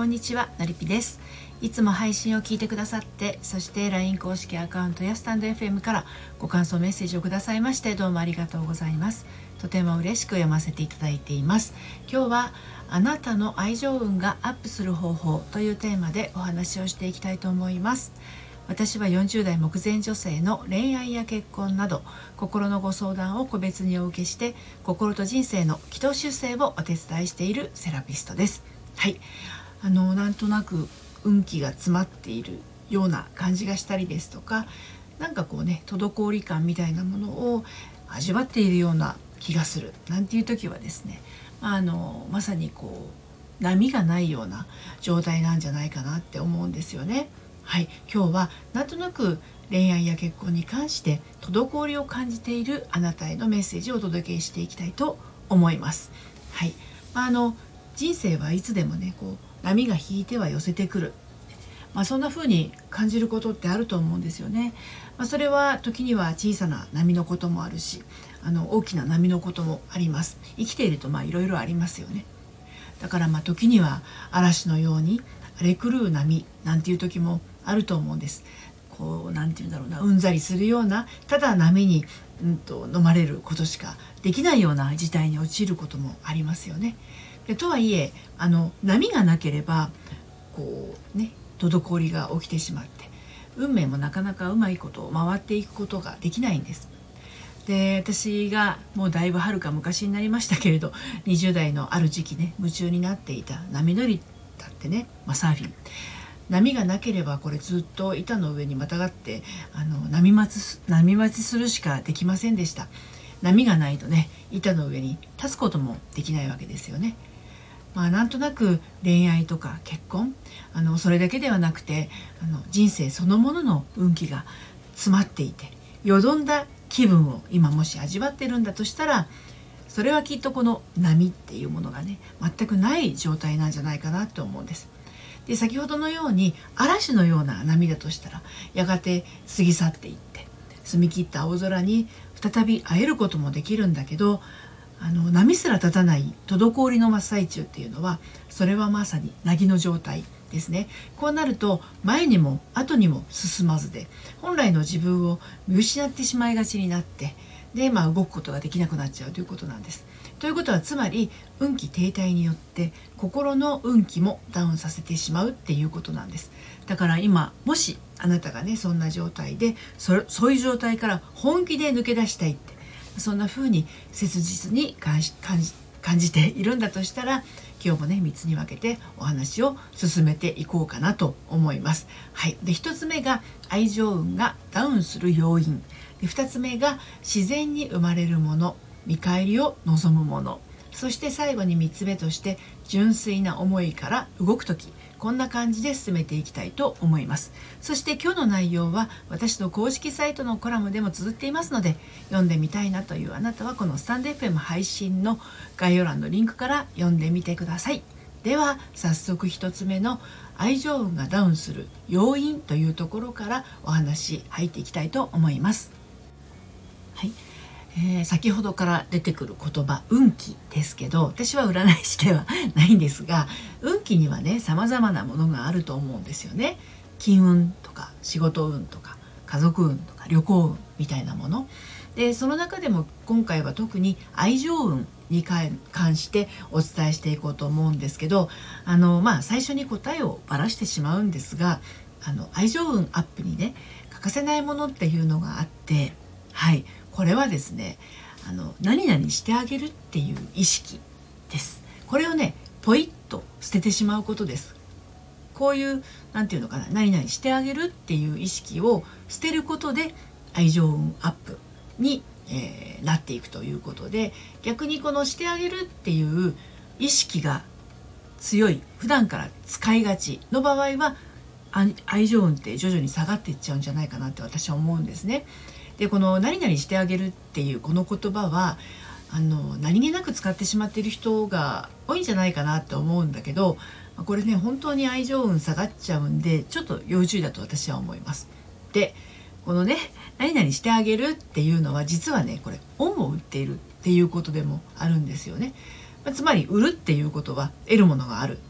んにちは、のりぴです。いつも配信を聞いてくださって、そして LINE 公式アカウントやスタンド FM からご感想メッセージをくださいまして、どうもありがとうございます。とても嬉しく読ませていただいています。今日はあなたの愛情運がアップする方法というテーマでお話をしていきたいと思います。私は40代目前女性の恋愛や結婚など心のご相談を個別にお受けして、心と人生の軌道修正をお手伝いしているセラピストです。はい、なんとなく運気が詰まっているような感じがしたりですとか、なんかこうね、滞り感みたいなものを味わっているような気がするなんていう時はですね、まさにこう波がないような状態なんじゃないかなって思うんですよね。はい、今日はなんとなく恋愛や結婚に関して滞りを感じているあなたへのメッセージをお届けしていきたいと思います。はい、人生はいつでもね、こう波が引いては寄せてくる、そんな風に感じることってあると思うんですよね。それは時には小さな波のこともあるし、大きな波のこともあります。生きているといろいろありますよね。だから時には嵐のように荒れ狂う波なんていう時もあると思うんです。こうなんていうんだろうな、うんざりするような、ただ波に飲まれることしかできないような事態に陥ることもありますよね。でとはいえ波がなければこうね、滞りが起きてしまって運命もなかなかうまいこと回っていくことができないんです。で私がもうだいぶはるか昔になりましたけれど、20代のある時期ね、夢中になっていた波乗りだってね、サーフィン、波がなければこれずっと板の上にまたがって波待ちするしかできませんでした。波がないとね、板の上に立つこともできないわけですよね。なんとなく恋愛とか結婚、それだけではなくて人生そのものの運気が詰まっていて、よどんだ気分を今もし味わってるんだとしたら、それはきっとこの波っていうものがね、全くない状態なんじゃないかなと思うんです。で先ほどのように嵐のような波だとしたら、やがて過ぎ去っていって澄み切った青空に再び会えることもできるんだけど、波すら立たない滞りの真っ最中っていうのは、それはまさに凪の状態ですね。こうなると前にも後にも進まずで、本来の自分を見失ってしまいがちになって、で動くことができなくなっちゃうということなんです。ということはつまり運気停滞によって心の運気もダウンさせてしまうっていうことなんです。だから今もしあなたがね、そんな状態でそういう状態から本気で抜け出したいって、そんな風に切実に感じているんだとしたら、今日もね3つに分けてお話を進めていこうかなと思います。はい、で1つ目が愛情運がダウンする要因で、2つ目が自然に生まれるもの、見返りを望むもの、そして最後に3つ目として純粋な思いから動くとき、こんな感じで進めていきたいと思います。そして今日の内容は私の公式サイトのコラムでも綴っていますので、読んでみたいなというあなたはこのスタンド FM 配信の概要欄のリンクから読んでみてください。では早速1つ目の愛情運がダウンする要因というところからお話入っていきたいと思います。はい、先ほどから出てくる言葉運気ですけど、私は占い師ではないんですが、運気にはね様々なものがあると思うんですよね。金運とか仕事運とか家族運とか旅行運みたいなもので、その中でも今回は特に愛情運に関してお伝えしていこうと思うんですけど、最初に答えをばらしてしまうんですが、愛情運アップにね欠かせないものっていうのがあって、はい、これはですね、何々してあげるっていう意識です。これをねポイッと捨ててしまうことです。こういうなんていうのかな、何々してあげるっていう意識を捨てることで愛情運アップに、なっていくということで、逆にこのしてあげるっていう意識が強い、普段から使いがちの場合は愛情運って徐々に下がっていっちゃうんじゃないかなって私は思うんですね。でこの何々してあげるっていうこの言葉は何気なく使ってしまっている人が多いんじゃないかなと思うんだけど、これね本当に愛情運下がっちゃうんで、ちょっと要注意だと私は思います。でこのね何々してあげるっていうのは実はね、これ恩を売っているっていうことでもあるんですよね。つまり売るっていうことは得るものがある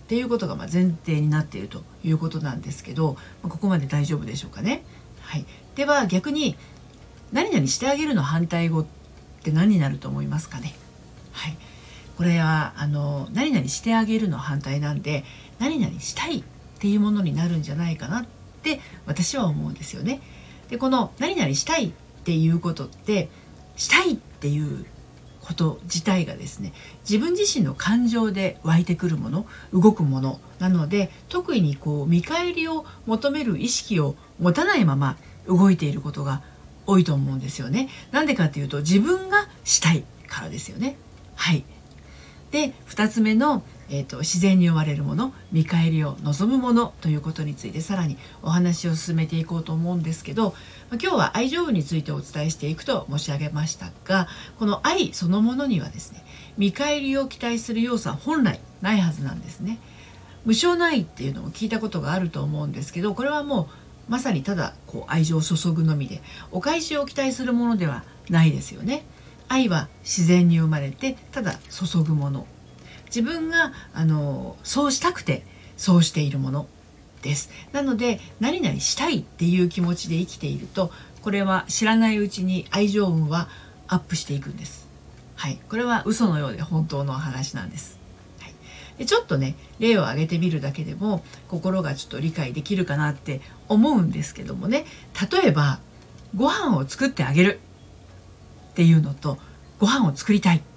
っていうことが前提になっているということなんですけど、ここまで大丈夫でしょうかね。はい、では逆に何々してあげるの反対語って何になると思いますかね。はい、これは何々してあげるの反対なんで、何々したいっていうものになるんじゃないかなって私は思うんですよね。でこの何々したいっていうことって、したいっていうこと自体がですね、自分自身の感情で湧いてくるもの、動くものなので、特に見返りを求める意識を持たないまま動いていることが多いと思うんですよね。なんでかっていうと、自分がしたいからですよね。はい。で2つ目の、自然に生まれるもの、見返りを望むものということについてさらにお話を進めていこうと思うんですけど、今日は愛情運についてお伝えしていくと申し上げましたが、この愛そのものにはですね、見返りを期待する要素は本来ないはずなんですね。無償の愛っていうのも聞いたことがあると思うんですけど、これはもうまさにただ愛情を注ぐのみで、お返しを期待するものではないですよね。愛は自然に生まれてただ注ぐもの、自分がそうしたくてそうしているものです。なので何々したいっていう気持ちで生きていると、これは知らないうちに愛情運はアップしていくんです。はい、これは嘘のようで本当の話なんです。はい、でちょっとね、例を挙げてみるだけでも心がちょっと理解できるかなって思うんですけどもね。例えばご飯を作ってあげるっていうのと、ご飯を作りたい、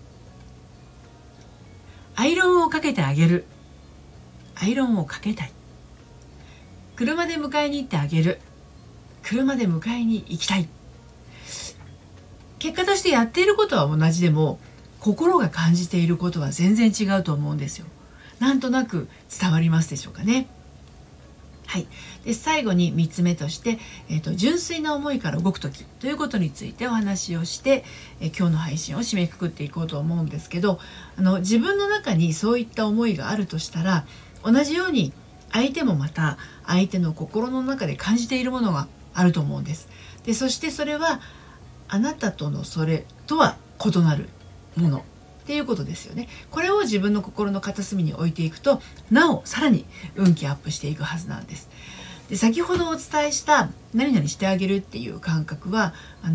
アイロンをかけてあげる、アイロンをかけたい、車で迎えに行ってあげる、車で迎えに行きたい。結果としてやっていることは同じでも、心が感じていることは全然違うと思うんですよ。なんとなく伝わりますでしょうかね。はい、で最後に3つ目として、純粋な思いから動く時ということについてお話をして、今日の配信を締めくくっていこうと思うんですけど、自分の中にそういった思いがあるとしたら、同じように相手もまた相手の心の中で感じているものがあると思うんです。でそしてそれはあなたとのそれとは異なるものっていうことですよね。これを自分の心の片隅に置いていくと、なおさらに運気アップしていくはずなんです。で先ほどお伝えした何々してあげるっていう感覚は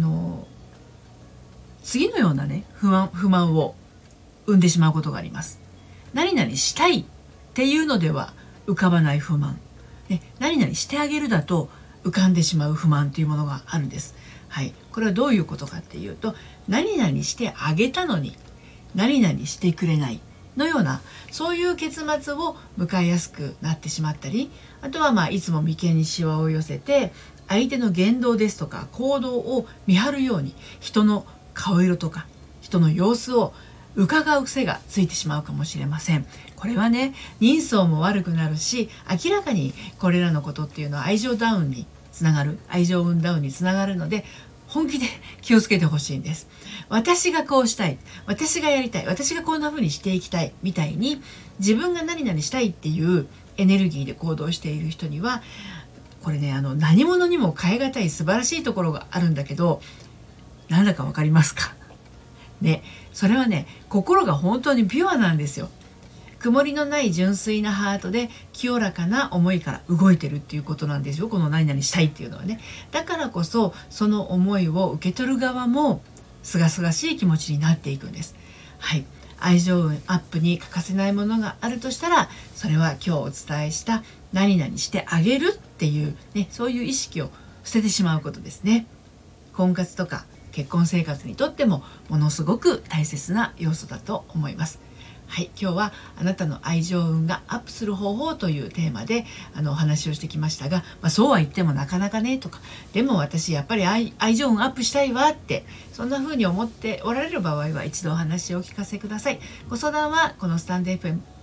次のようなね不満を生んでしまうことがあります。何々したいっていうのでは浮かばない不満、何々してあげるだと浮かんでしまう不満というものがあるんです。はい、これはどういうことかっていうと、何々してあげたのに何々してくれないのような、そういう結末を迎えやすくなってしまったり、あとはいつも眉間にシワを寄せて相手の言動ですとか行動を見張るように、人の顔色とか人の様子を伺う癖がついてしまうかもしれません。これはね、人相も悪くなるし、明らかにこれらのことっていうのは愛情ダウンにつながる、愛情運ダウンにつながるので、本気で気をつけてほしいんです。私がこうしたい、私がやりたい、私がこんな風にしていきたいみたいに、自分が何々したいっていうエネルギーで行動している人には、これね、何者にも代え難い素晴らしいところがあるんだけど、なんだかわかりますかね。それはね、心が本当にピュアなんですよ。曇りのない純粋なハートで清らかな思いから動いてるっていうことなんですよ、この何々したいっていうのはね。だからこそその思いを受け取る側もすがすがしい気持ちになっていくんです。はい、愛情運アップに欠かせないものがあるとしたら、それは今日お伝えした何々してあげるっていうね、そういう意識を捨ててしまうことですね。婚活とか結婚生活にとってもものすごく大切な要素だと思います。はい、今日はあなたの愛情運がアップする方法というテーマでお話をしてきましたが、そうは言ってもなかなかねとか、でも私やっぱり愛情運アップしたいわって、そんな風に思っておられる場合は一度お話をお聞かせください。ご相談はこのスタンド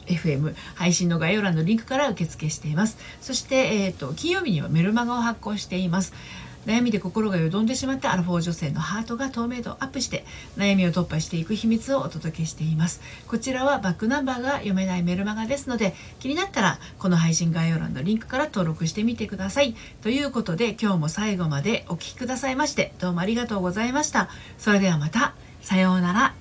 FM 配信の概要欄のリンクから受付しています。そして、金曜日にはメルマガを発行しています。悩みで心がよどんでしまったアラフォー女性のハートが透明度をアップして悩みを突破していく秘密をお届けしています。こちらはバックナンバーが読めないメルマガですので、気になったらこの配信概要欄のリンクから登録してみてください。ということで、今日も最後までお聞きくださいましてどうもありがとうございました。それではまた、さようなら。